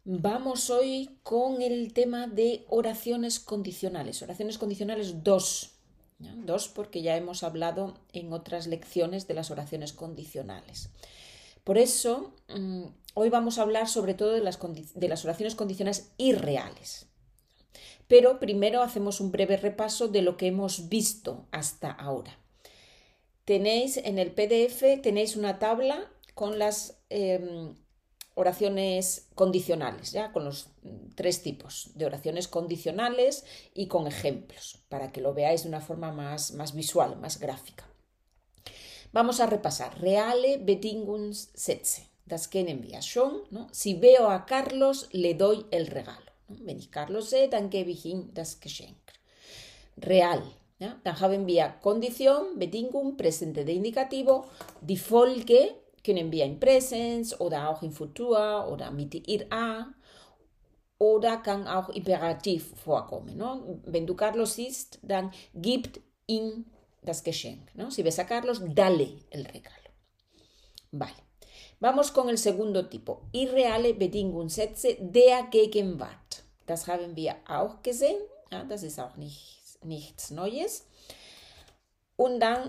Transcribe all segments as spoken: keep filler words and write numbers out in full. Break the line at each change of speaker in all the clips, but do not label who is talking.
Vamos hoy con el tema de oraciones condicionales. Oraciones condicionales dos. ¿Ya? Dos porque ya hemos hablado en otras lecciones de las oraciones condicionales. Por eso, mmm, hoy vamos a hablar sobre todo de las, de las oraciones condicionales irreales. Pero primero hacemos un breve repaso de lo que hemos visto hasta ahora. Tenéis en el P D F, tenéis una tabla con las eh, oraciones condicionales, ¿ya? Con los tres tipos de oraciones condicionales y con ejemplos, para que lo veáis de una forma más, más visual, más gráfica. Vamos a repasar. Reale Bedingungssätze. Das kennen wir schon, ¿no? Si veo a Carlos, le doy el regalo, ¿no? Wenn ich Carlos sehe, dann gebe ich ihm das Geschenk. Real. ¿Ya? Dann haben wir Kondition, Bedingung, Presente de Indikativo, die Folge können wir in Präsens oder auch in Futur oder mit ir a oder kann auch imperativ vorkommen, ¿no? Wenn du Carlos siehst, dann gibt ihm das Geschenk, ¿no? Si ves a Carlos, dale el regalo. Vale. Vamos con el segundo tipo. Irreale Bedingungssätze der Gegenwart. Das haben wir auch gesehen. Ja, das ist auch nicht nichts Neues. Und dann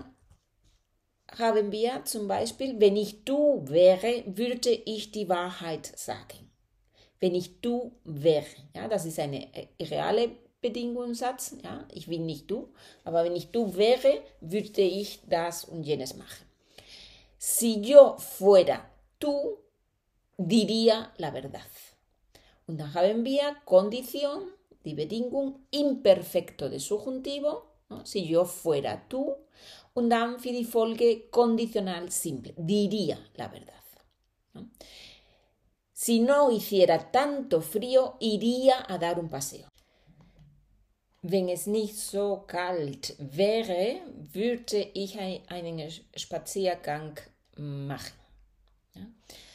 haben wir zum Beispiel, wenn ich du wäre, würde ich die Wahrheit sagen. Wenn ich du wäre, ja, das ist eine reale Bedingungssatz, ja, ich bin nicht du, aber wenn ich du wäre, würde ich das und jenes machen. Si yo fuera tú, diría la verdad. Und dann haben wir Kondition, die Bedingung, Imperfekto de Subjuntivo, ¿no? Si yo fuera tú, und dann für die Folge condicional simple, diría la verdad, ¿no? Si no hiciera tanto frío, iría a dar un paseo. Wenn es nicht so kalt wäre, würde ich einen Spaziergang machen. Ja?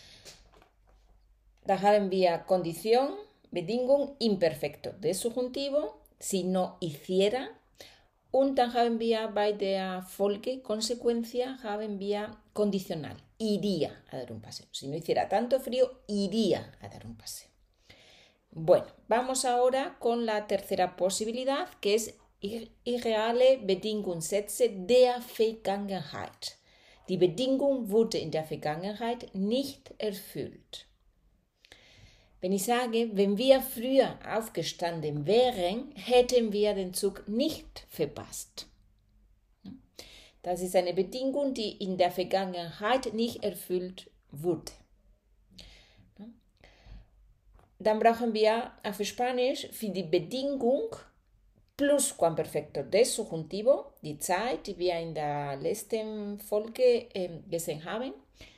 Da haben wir Kondition, Bedingung, Imperfekto de Subjuntivo, si no hiciera. Und dann haben wir bei der Folge, Consecuencia, haben wir condicional, iría a dar un paseo. Si no hiciera tanto frío, iría a dar un paseo. Bueno, vamos ahora con la tercera posibilidad, que es irreale Bedingungssätze der Vergangenheit. Die Bedingung wurde in der Vergangenheit nicht erfüllt. Wenn ich sage, wenn wir früher aufgestanden wären, hätten wir den Zug nicht verpasst. Das ist eine Bedingung, die in der Vergangenheit nicht erfüllt wurde. Dann brauchen wir auf Spanisch für die Bedingung Plusquamperfecto de Subjuntivo, die Zeit, die wir in der letzten Folge äh, gesehen haben.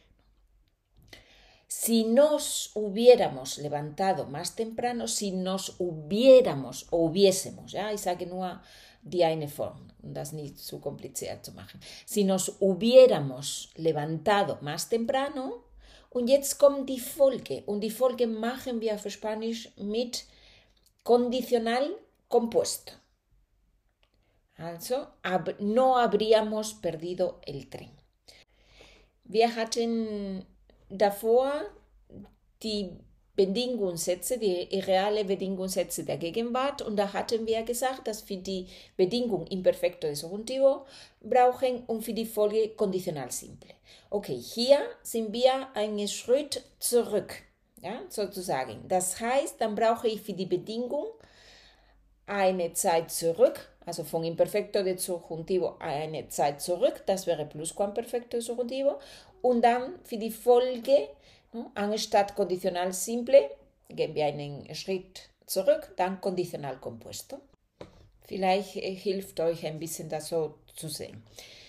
Si nos hubiéramos levantado más temprano, si nos hubiéramos o hubiésemos, ja, ich sage nur die eine Form, um das nicht zu kompliziert zu machen. Si nos hubiéramos levantado más temprano, und jetzt kommt die Folge, und die Folge machen wir auf Spanisch mit condicional compuesto. Also, ab, no habríamos perdido el tren. Wir hatten davor die Bedingungssätze, die reale Bedingungssätze der Gegenwart, und da hatten wir gesagt, dass für die Bedingung Imperfekto de Subjuntivo brauchen und für die Folge condicional simple. Okay, hier sind wir einen Schritt zurück, ja, sozusagen. Das heißt, dann brauche ich für die Bedingung eine Zeit zurück, also von Imperfekto de Subjuntivo eine Zeit zurück, das wäre Plusquamperfecto de Subjuntivo, und dann für die Folge, no, anstatt condicional simple, gehen wir einen Schritt zurück, dann condicional compuesto. Vielleicht äh, hilft euch ein bisschen das so zu sehen.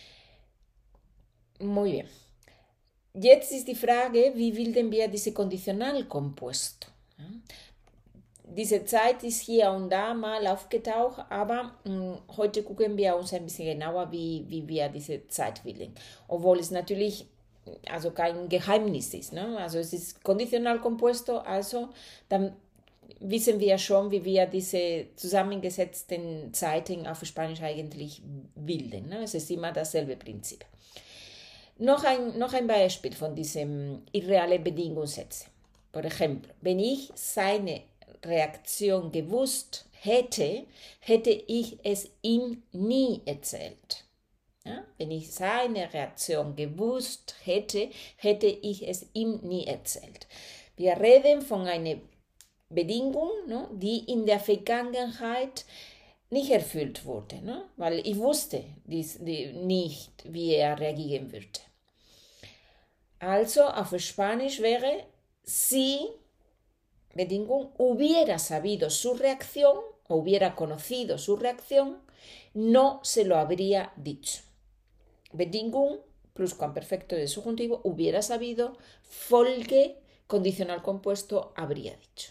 Muy bien. Jetzt ist die Frage, wie bilden wir diese condicional compuesto? Ja? Diese Zeit ist hier und da mal aufgetaucht, aber mh, heute gucken wir uns ein bisschen genauer, wie, wie wir diese Zeit bilden. Obwohl es natürlich also kein Geheimnis ist, ne? Also es ist condicional compuesto, also dann wissen wir schon, wie wir diese zusammengesetzten Zeiten auf Spanisch eigentlich bilden, ne? Es ist immer dasselbe Prinzip. Noch ein, noch ein Beispiel von diesem irreale Bedingungssätze. Por ejemplo, wenn ich seine Reaktion gewusst hätte, hätte ich es ihm nie erzählt. Ja? Wenn ich seine Reaktion gewusst hätte, hätte ich es ihm nie erzählt. Wir reden von einer Bedingung, ne, die in der Vergangenheit nicht erfüllt wurde, ne? Weil ich wusste dies, die, nicht, wie er reagieren würde. Also auf Spanisch wäre, si, Bedingung, hubiera sabido su reacción, o hubiera conocido su reacción, no se lo habría dicho. Bedingung, pluscuamperfecto de subjuntivo, hubiera sabido, folge, condicional compuesto, habría dicho.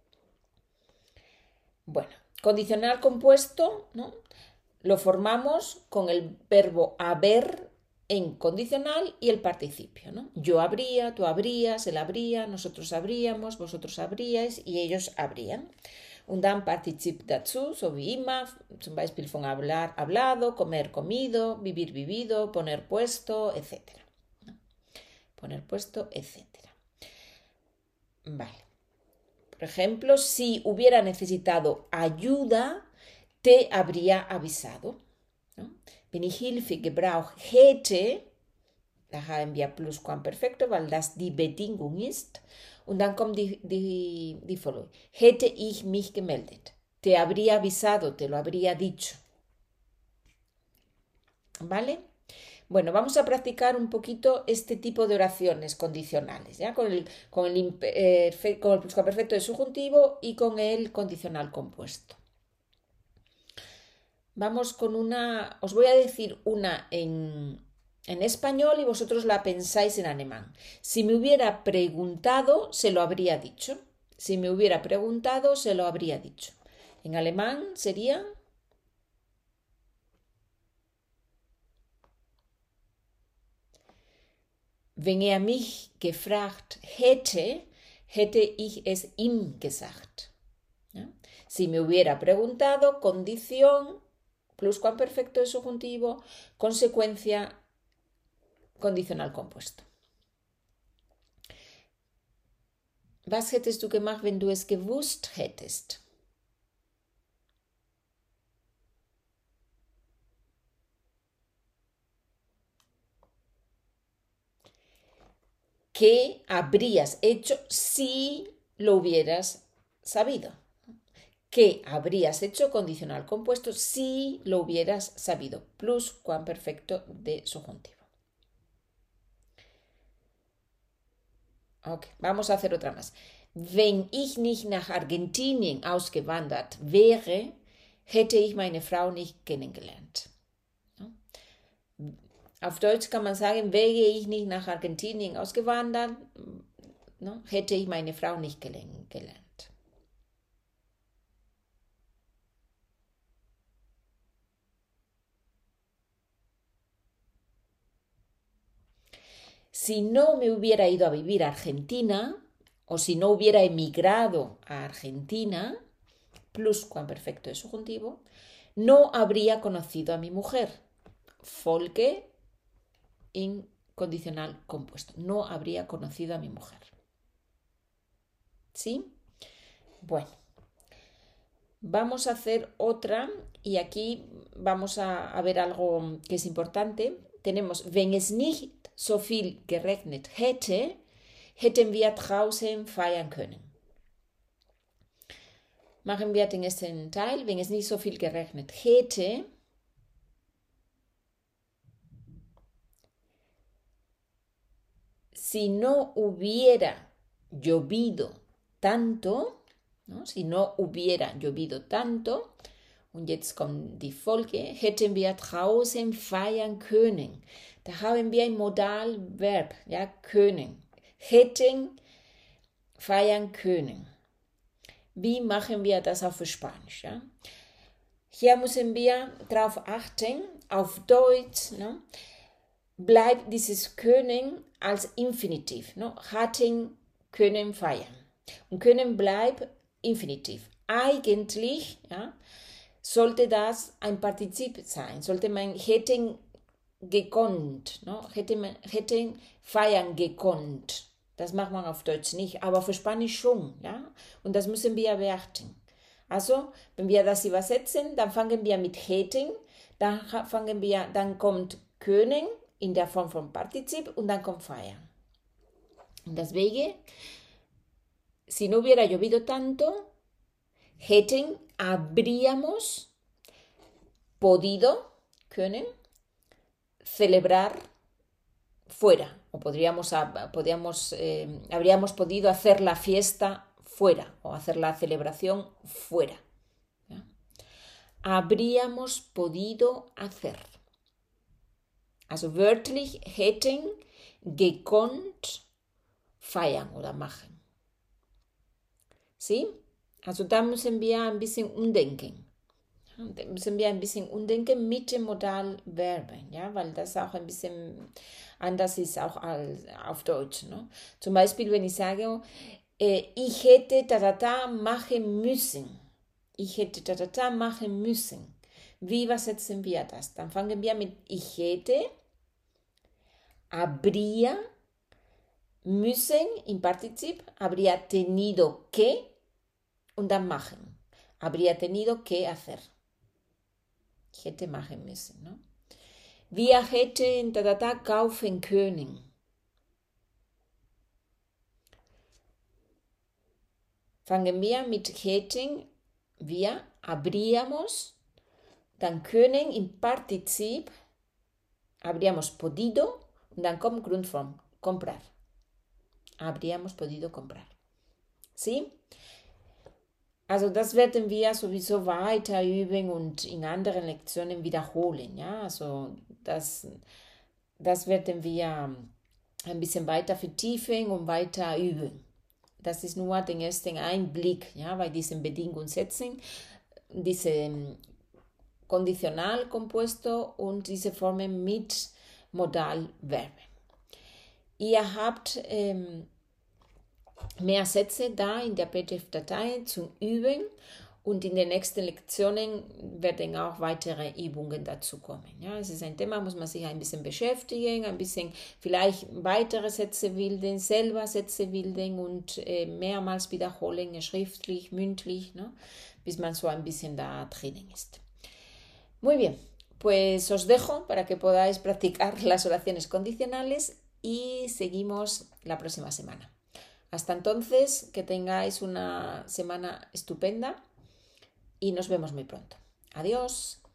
Bueno, condicional compuesto, ¿no? Lo formamos con el verbo haber en condicional y el participio, ¿no? Yo habría, tú habrías, él habría, nosotros habríamos, vosotros habríais y ellos habrían. Und dann Partizip dazu, so wie immer, zum Beispiel von hablar, hablado, comer, comido, vivir, vivido, poner puesto, etcétera. ¿No? Poner puesto, etcétera. Vale. Por ejemplo, si hubiera necesitado ayuda, te habría avisado. ¿No? Wenn ich Hilfe gebraucht hätte, da haben wir Plusquamperfekte, weil das die Bedingung ist. Und dann kommt die, die, die Folge. Hätte ich mich gemeldet. Te habría avisado, te lo habría dicho. ¿Vale? Bueno, vamos a practicar un poquito este tipo de oraciones condicionales, ¿ya? Con el, con el, imperfe- con el pluscuamperfecto de subjuntivo y con el condicional compuesto. Vamos con una, os voy a decir una en, en español y vosotros la pensáis en alemán. Si me hubiera preguntado, se lo habría dicho. Si me hubiera preguntado, se lo habría dicho. En alemán sería... Wenn er mich gefragt hätte, hätte ich es ihm gesagt. ¿Ya? Si me hubiera preguntado, condición, pluscuamperfecto de subjuntivo, consecuencia, condicional compuesto. Was hättest du gemacht, wenn du es gewusst hättest? ¿Qué habrías hecho si lo hubieras sabido? ¿Qué habrías hecho? Condicional compuesto si lo hubieras sabido. Pluscuamperfecto de subjuntivo. Ok, vamos a hacer otra más. Wenn ich nicht nach Argentinien ausgewandert wäre, hätte ich meine Frau nicht kennengelernt. ¿No? Auf Deutsch kann man sagen, wäre ich nicht nach Argentinien ausgewandert, ¿no? Hätte ich meine Frau nicht kennengelernt. Si no me hubiera ido a vivir a Argentina, o si no hubiera emigrado a Argentina, pluscuamperfecto de subjuntivo, no habría conocido a mi mujer. Folge incondicional compuesto. No habría conocido a mi mujer. ¿Sí? Bueno, vamos a hacer otra y aquí vamos a, a ver algo que es importante. Tenemos, wenn es nicht so viel geregnet hätte, hätten wir draußen feiern können. Machen wir den ersten Teil. Wenn es nicht so viel geregnet hätte, si no hubiera llovido tanto, ¿no? Si no hubiera llovido tanto, und jetzt kommt die Folge, hätten wir draußen feiern können. Da haben wir ein Modalverb, ja, können. Hätten feiern können. Wie machen wir das auf Spanisch? Ja? Hier müssen wir darauf achten, auf Deutsch, ne, bleibt dieses können als Infinitiv. Ne? Hatten, können feiern. Und können bleibt Infinitiv. Eigentlich, ja, sollte das ein Partizip sein. Sollte man hätten gekonnt, no? hätte man, hätten feiern gekonnt. Das macht man auf Deutsch nicht, aber für Spanisch schon, ja. Und das müssen wir beachten. Also, wenn wir das übersetzen, dann fangen wir mit hätten, dann fangen wir, dann kommt können in der Form von Partizip und dann kommt feiern. Und deswegen, si no hubiera llovido tanto, hätten, habríamos podido, können, celebrar fuera, o podríamos, podríamos eh, habríamos podido hacer la fiesta fuera, o hacer la celebración fuera. ¿Ya? Habríamos podido hacer. Also wörtlich hätten gekonnt feiern oder machen. ¿Sí? Also da müssen wir ein bisschen umdenken. Da müssen wir ein bisschen umdenken mit dem Modalverben, ja, weil das auch ein bisschen anders ist auch als auf Deutsch. Ne? Zum Beispiel, wenn ich sage, äh, ich hätte tatata machen müssen. Ich hätte tatata machen müssen. Wie übersetzen wir das? Dann fangen wir mit ich hätte, habría, müssen im Partizip, habría tenido que und dann machen. Habría tenido que hacer. Ich hätte machen müssen. Ne? Wir hätten tatata kaufen können. Fangen wir mit hätten, wir, habríamos, dann können im Partizip, habríamos podido und dann kommt Grundform, comprar. Habríamos podido comprar. ¿Sí? Also das werden wir sowieso weiter üben und in anderen Lektionen wiederholen. Ja? Also das, das werden wir ein bisschen weiter vertiefen und weiter üben. Das ist nur den ersten Einblick, ja, bei diesen Bedingungssätzen, diese Konditional Compuesto und diese Formen mit Modalverben. Ihr habt ähm, mehr Sätze da in der P D F-Datei zum Üben und in den nächsten Lektionen werden auch weitere Übungen dazu kommen. Ja, es ist ein Thema, muss man sich ein bisschen beschäftigen, ein bisschen vielleicht weitere Sätze bilden, selber Sätze bilden und äh, mehrmals wiederholen, schriftlich, mündlich, ¿no? Bis man so ein bisschen da drinnen ist. Muy bien, pues os dejo para que podáis practicar las oraciones condicionales y seguimos la próxima semana. Hasta entonces, que tengáis una semana estupenda y nos vemos muy pronto. Adiós.